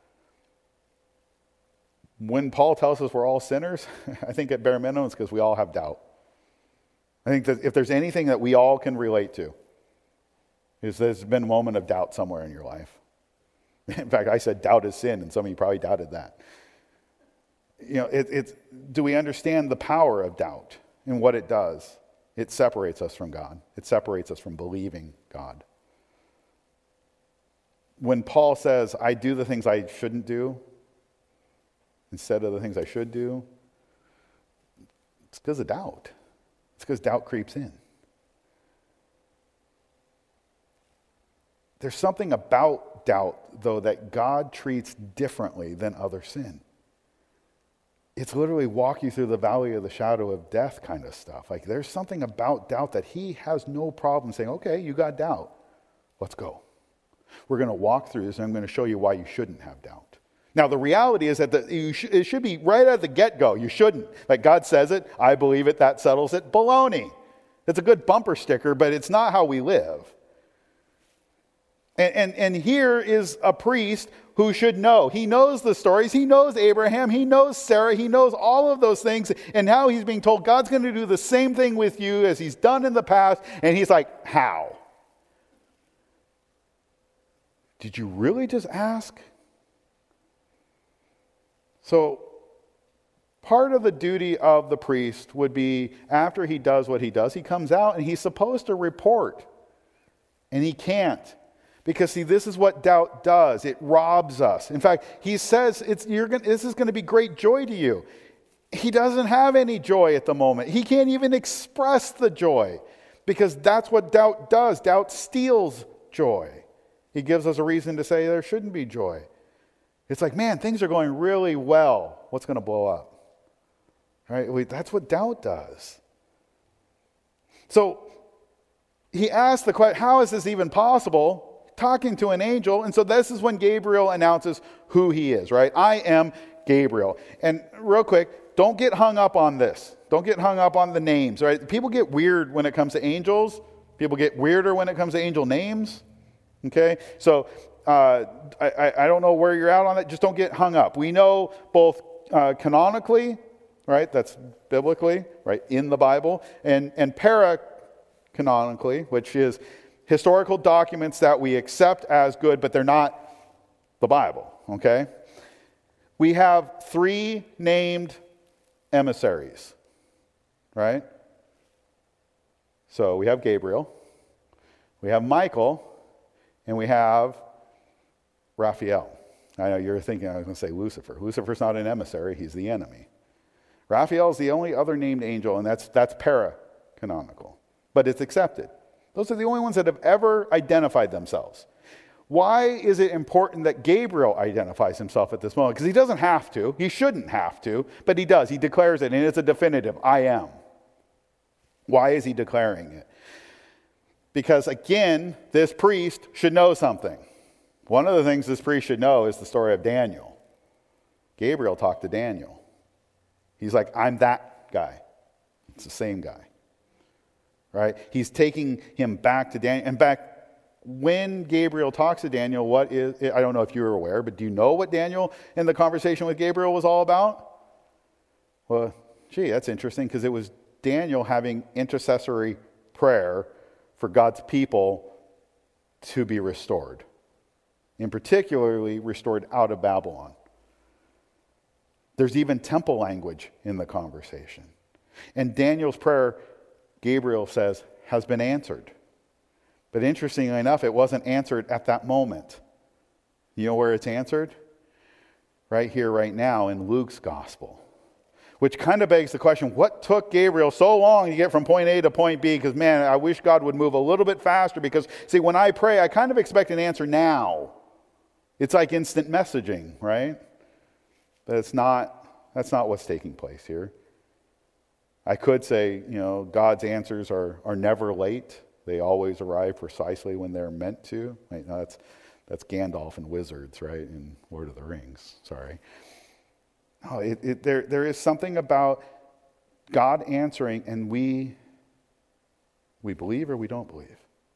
When Paul tells us we're all sinners, I think at bare minimum it's because we all have doubt. I think that if there's anything that we all can relate to, is there's been a moment of doubt somewhere in your life. In fact, I said doubt is sin, and some of you probably doubted that. You know, it, it's, do we understand the power of doubt and what it does? It separates us from God. It separates us from believing God. When Paul says, I do the things I shouldn't do instead of the things I should do, it's because of doubt. It's because doubt creeps in. There's something about doubt, though, that God treats differently than other sin. It's literally walk you through the valley of the shadow of death kind of stuff. Like, there's something about doubt that he has no problem saying, okay, you got doubt. Let's go. We're going to walk through this, and I'm going to show you why you shouldn't have doubt. Now, the reality is that the, you sh- it should be right at the get-go. You shouldn't. Like God says it, I believe it, that settles it. Baloney. It's a good bumper sticker, but it's not how we live. And, and, and here is a priest who should know. He knows the stories. He knows Abraham. He knows Sarah. He knows all of those things. And now he's being told God's going to do the same thing with you as he's done in the past. And he's like, how? Did you really just ask? So part of the duty of the priest would be, after he does what he does, he comes out and he's supposed to report. And he can't. Because, see, this is what doubt does. It robs us. In fact, he says, it's, you're gonna, this is going to be great joy to you. He doesn't have any joy at the moment. He can't even express the joy. Because that's what doubt does. Doubt steals joy. He gives us a reason to say there shouldn't be joy. It's like, man, things are going really well. What's going to blow up? Right? We, that's what doubt does. So he asked the question, how is this even possible? Talking to an angel. And so this is when Gabriel announces who he is, right? I am Gabriel. And real quick, don't get hung up on this. Don't get hung up on the names, right? People get weird when it comes to angels. People get weirder when it comes to angel names. Okay? So uh, I, I don't know where you're at on that. Just don't get hung up. We know both uh, canonically, right? That's biblically, right? In the Bible. And, and para-canonically, which is historical documents that we accept as good, but they're not the Bible, okay? We have three named emissaries, right? So we have Gabriel, we have Michael, and we have Raphael. I know you're thinking I was going to say Lucifer. Lucifer's not an emissary, he's the enemy. Raphael is the only other named angel, and that's, that's para-canonical, but it's accepted. Those are the only ones that have ever identified themselves. Why is it important that Gabriel identifies himself at this moment? Because he doesn't have to. He shouldn't have to, but he does. He declares it, and it's a definitive, I am. Why is he declaring it? Because, again, this priest should know something. One of the things this priest should know is the story of Daniel. Gabriel talked to Daniel. He's like, I'm that guy. It's the same guy. Right? He's taking him back to Daniel. In fact, when Gabriel talks to Daniel, what is, I don't know if you were aware, but do you know what Daniel in the conversation with Gabriel was all about? Well, gee, that's interesting because it was Daniel having intercessory prayer for God's people to be restored, and particularly restored out of Babylon. There's even temple language in the conversation. And Daniel's prayer, Gabriel says, has been answered. But interestingly enough, it wasn't answered at that moment. You know where it's answered? Right here, right now, in Luke's gospel. Which kind of begs the question, what took Gabriel so long to get from point A to point B? Because, man, I wish God would move a little bit faster because, see, when I pray, I kind of expect an answer now. It's like instant messaging, right? But it's not, that's not what's taking place here. I could say, you know, God's answers are, are never late. They always arrive precisely when they're meant to. Right? No, that's, that's Gandalf and wizards, right, in Lord of the Rings. Sorry. No, it, it, there, there is something about God answering, and we, we believe or we don't believe.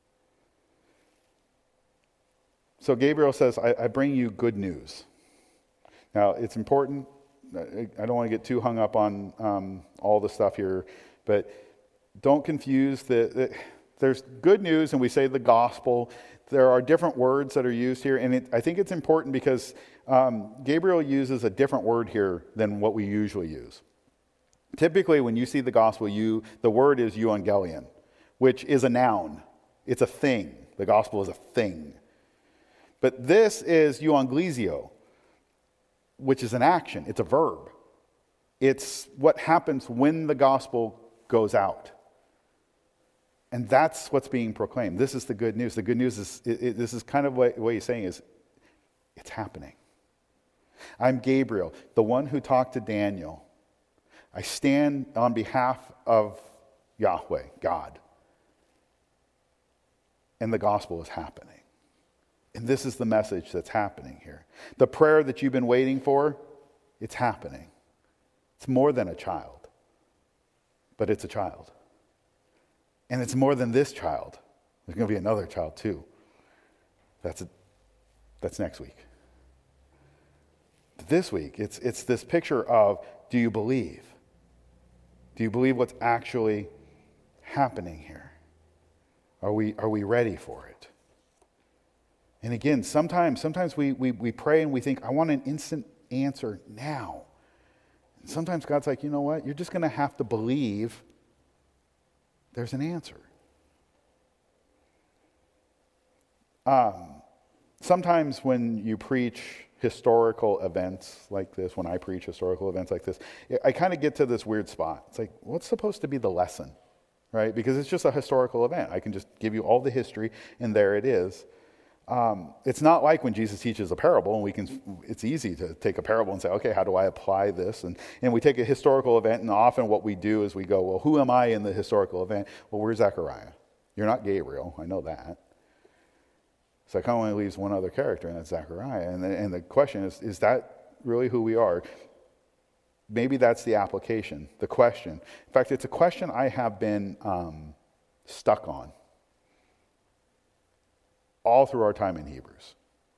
So Gabriel says, I, I bring you good news. Now, it's important. I don't want to get too hung up on um, all the stuff here, but don't confuse the, the... There's good news, and we say the gospel. There are different words that are used here, and it, I think it's important because um, Gabriel uses a different word here than what we usually use. Typically, when you see the gospel, you the word is euangelion, which is a noun. It's a thing. The gospel is a thing. But this is euangelizio, which is an action. It's a verb. It's what happens when the gospel goes out. And that's what's being proclaimed. This is the good news. The good news is, it, it, this is kind of what, what he's saying is, it's happening. I'm Gabriel, the one who talked to Daniel. I stand on behalf of Yahweh, God. And the gospel is happening. And this is the message that's happening here. The prayer that you've been waiting for, it's happening. It's more than a child, but it's a child. And it's more than this child. There's going to be another child too. That's a, that's next week. But this week, it's it's this picture of, do you believe? Do you believe what's actually happening here? Are we are we ready for it? And again, sometimes sometimes we we we pray and we think, I want an instant answer now. And sometimes God's like, you know what? You're just going to have to believe there's an answer. Um, sometimes when you preach historical events like this, when I preach historical events like this, I kind of get to this weird spot. It's like, what's supposed to be the lesson, right? Because it's just a historical event. I can just give you all the history, and there it is. Um, it's not like when Jesus teaches a parable, and we can. It's easy to take a parable and say, okay, how do I apply this? And, and we take a historical event, and often what we do is we go, well, who am I in the historical event? Well, we're Zechariah. You're not Gabriel. I know that. So it kind of only leaves one other character, and that's Zechariah. And the, and the question is, is that really who we are? Maybe that's the application, the question. In fact, it's a question I have been um, stuck on all through our time in Hebrews.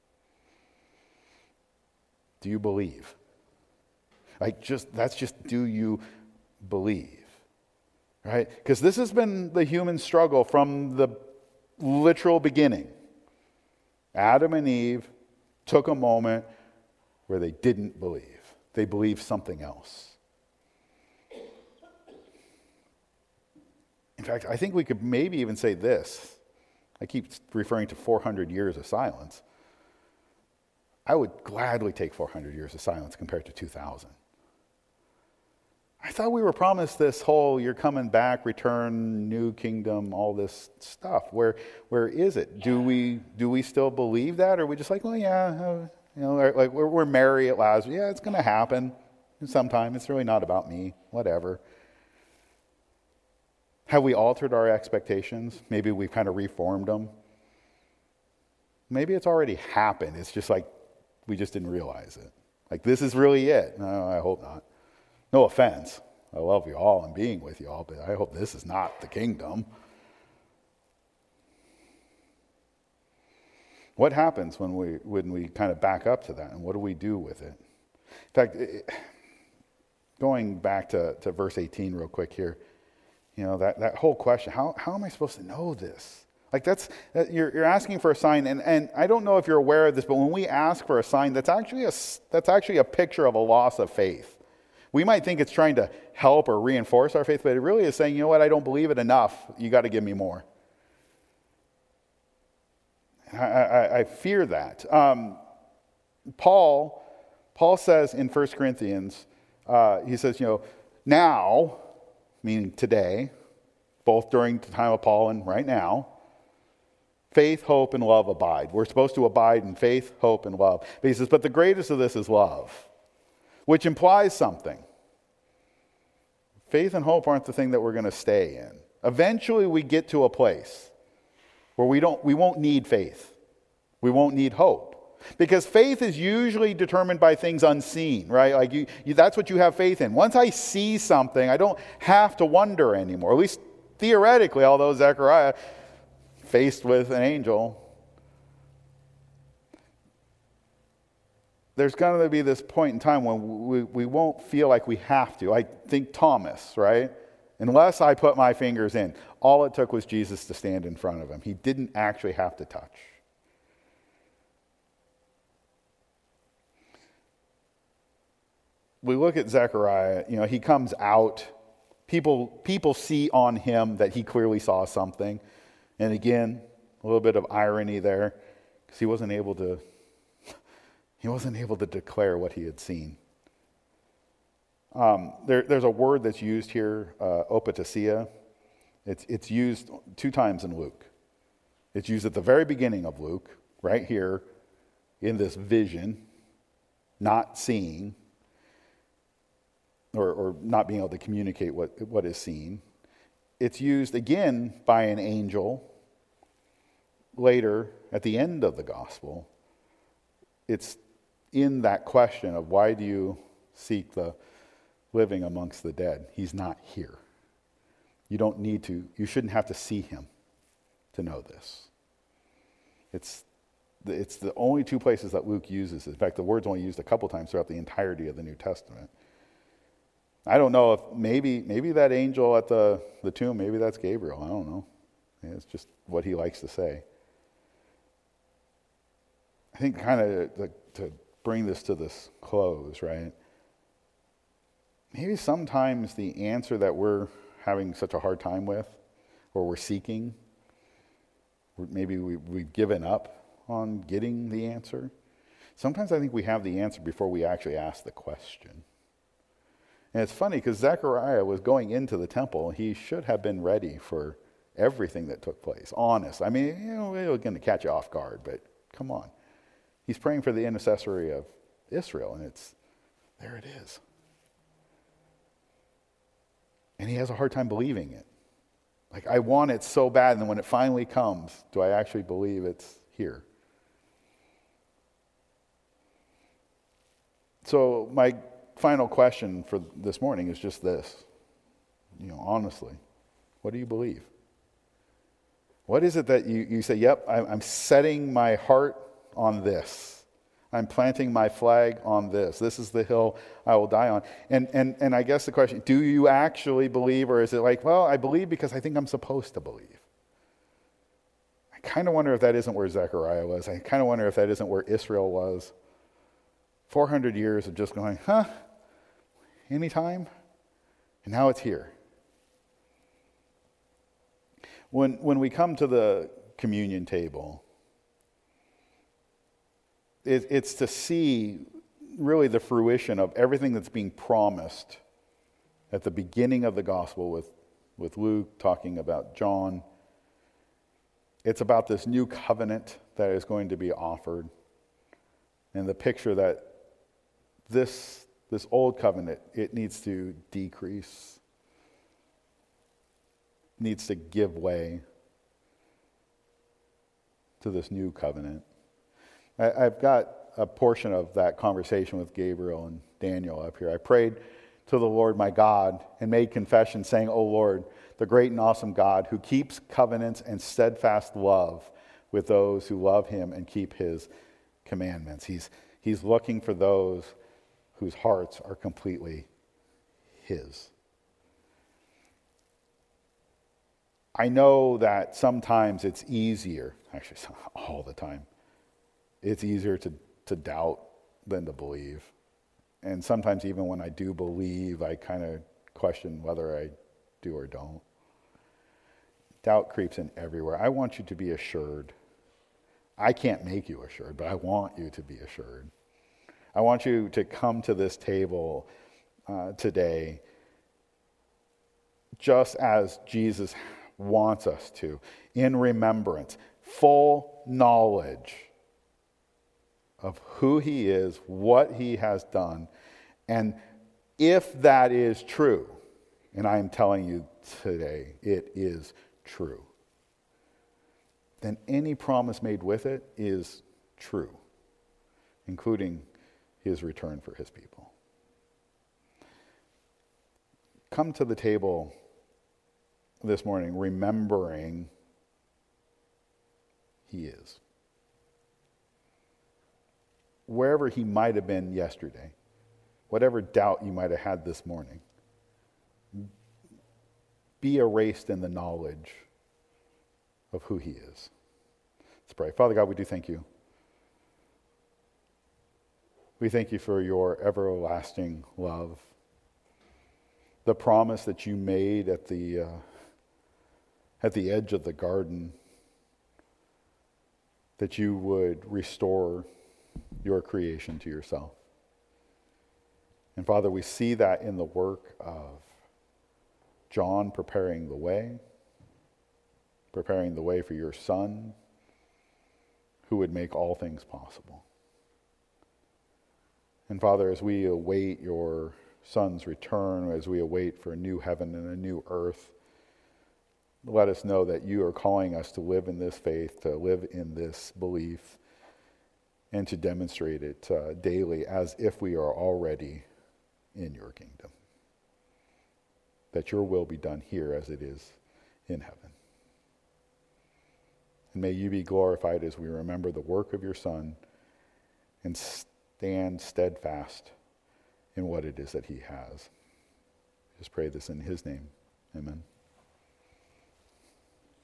Do you believe? Like, just that's just, do you believe? Right? Because this has been the human struggle from the literal beginning. Adam and Eve took a moment where they didn't believe. They believed something else. In fact, I think we could maybe even say this. I keep referring to four hundred years of silence. I would gladly take four hundred years of silence compared to two thousand. I thought we were promised this whole, you're coming back, return, new kingdom, all this stuff. Where, where is it? Do we, do we still believe that? Or are we just like, well, yeah, uh, you know, like we're, we're Mary at Lazarus. Yeah, it's going to happen sometime. It's really not about me. Whatever. Have we altered our expectations? Maybe we've kind of reformed them. Maybe it's already happened. It's just like we just didn't realize it. Like, this is really it. No, I hope not. No offense. I love you all and being with you all, but I hope this is not the kingdom. What happens when we when we kind of back up to that, and what do we do with it? In fact, it, going back to, to verse eighteen real quick here, you know, that, that whole question, how, how am I supposed to know this? Like that's, that you're, you're asking for a sign, and, and I don't know if you're aware of this, but when we ask for a sign, that's actually a, that's actually a picture of a loss of faith. We might think it's trying to help or reinforce our faith, but it really is saying, you know what, I don't believe it enough. You got to give me more. I, I, I fear that. Um, Paul, Paul says in First Corinthians, uh, he says, you know, now, meaning today, both during the time of Paul and right now, faith, hope, and love abide. We're supposed to abide in faith, hope, and love. But he says, but the greatest of this is love, which implies something. Faith and hope aren't the thing that we're going to stay in. Eventually we get to a place where we don't, we won't need faith. We won't need hope. Because faith is usually determined by things unseen, right? Like you, you, that's what you have faith in. Once I see something, I don't have to wonder anymore. At least theoretically, although Zechariah faced with an angel, there's going to be this point in time when we, we won't feel like we have to. I think Thomas, right? Unless I put my fingers in. All it took was Jesus to stand in front of him. He didn't actually have to touch. We look at Zechariah, you know, he comes out. People, people see on him that he clearly saw something. And again, a little bit of irony there, because he wasn't able to he wasn't able to declare what he had seen. Um, there, there's a word that's used here, uh, opatesia. It's it's used two times in Luke. It's used at the very beginning of Luke, right here, in this vision, not seeing, or, or not being able to communicate what, what is seen. It's used again by an angel later at the end of the gospel. It's in that question of why do you seek the living amongst the dead? He's not here. You don't need to, you shouldn't have to see him to know this. It's the, it's the only two places that Luke uses. In fact, the word's only used a couple times throughout the entirety of the New Testament. I don't know if maybe maybe that angel at the, the tomb, maybe that's Gabriel. I don't know. It's just what he likes to say. I think kind of to, to bring this to this close, right? Maybe sometimes the answer that we're having such a hard time with, or we're seeking, or maybe we, we've given up on getting the answer. Sometimes I think we have the answer before we actually ask the question. And it's funny because Zechariah was going into the temple. He should have been ready for everything that took place. Honest. I mean, you know, it was going to catch you off guard, but come on. He's praying for the intercessory of Israel, and it's, there it is. And he has a hard time believing it. Like, I want it so bad, and then when it finally comes, do I actually believe it's here? So my final question for this morning is just this. You know, honestly, what do you believe? What is it that you, you say, yep, I'm setting my heart on this. I'm planting my flag on this. This is the hill I will die on. And, and, and I guess the question, do you actually believe, or is it like, well, I believe because I think I'm supposed to believe? I kind of wonder if that isn't where Zechariah was. I kind of wonder if that isn't where Israel was. four hundred years of just going, huh, anytime? And now it's here. When, when we come to the communion table, it, it's to see really the fruition of everything that's being promised at the beginning of the gospel with, with Luke talking about John. It's about this new covenant that is going to be offered, and the picture that this, this old covenant, it needs to decrease, needs to give way to this new covenant. I, I've got a portion of that conversation with Gabriel and Daniel up here. I prayed to the Lord my God and made confession saying, O Lord, the great and awesome God who keeps covenants and steadfast love with those who love him and keep his commandments. He's, he's looking for those whose hearts are completely his. I know that sometimes it's easier, actually all the time, it's easier to, to doubt than to believe. And sometimes even when I do believe, I kind of question whether I do or don't. Doubt creeps in everywhere. I want you to be assured. I can't make you assured, but I want you to be assured. I want you to come to this table uh, today just as Jesus wants us to, in remembrance, full knowledge of who he is, what he has done, and if that is true, and I am telling you today, it is true, then any promise made with it is true, including his return for his people. Come to the table this morning remembering he is. Wherever he might have been yesterday, whatever doubt you might have had this morning, be erased in the knowledge of who he is. Let's pray. Father God, we do thank you. We thank you for your everlasting love. The promise that you made at the uh, at the edge of the garden, that you would restore your creation to yourself. And Father, we see that in the work of John preparing the way, preparing the way for your Son, who would make all things possible. And Father, as we await your Son's return, as we await for a new heaven and a new earth, let us know that you are calling us to live in this faith, to live in this belief, and to demonstrate it uh, daily as if we are already in your kingdom. That your will be done here as it is in heaven. And may you be glorified as we remember the work of your Son and stand steadfast in what it is that he has. Just pray this in his name. Amen.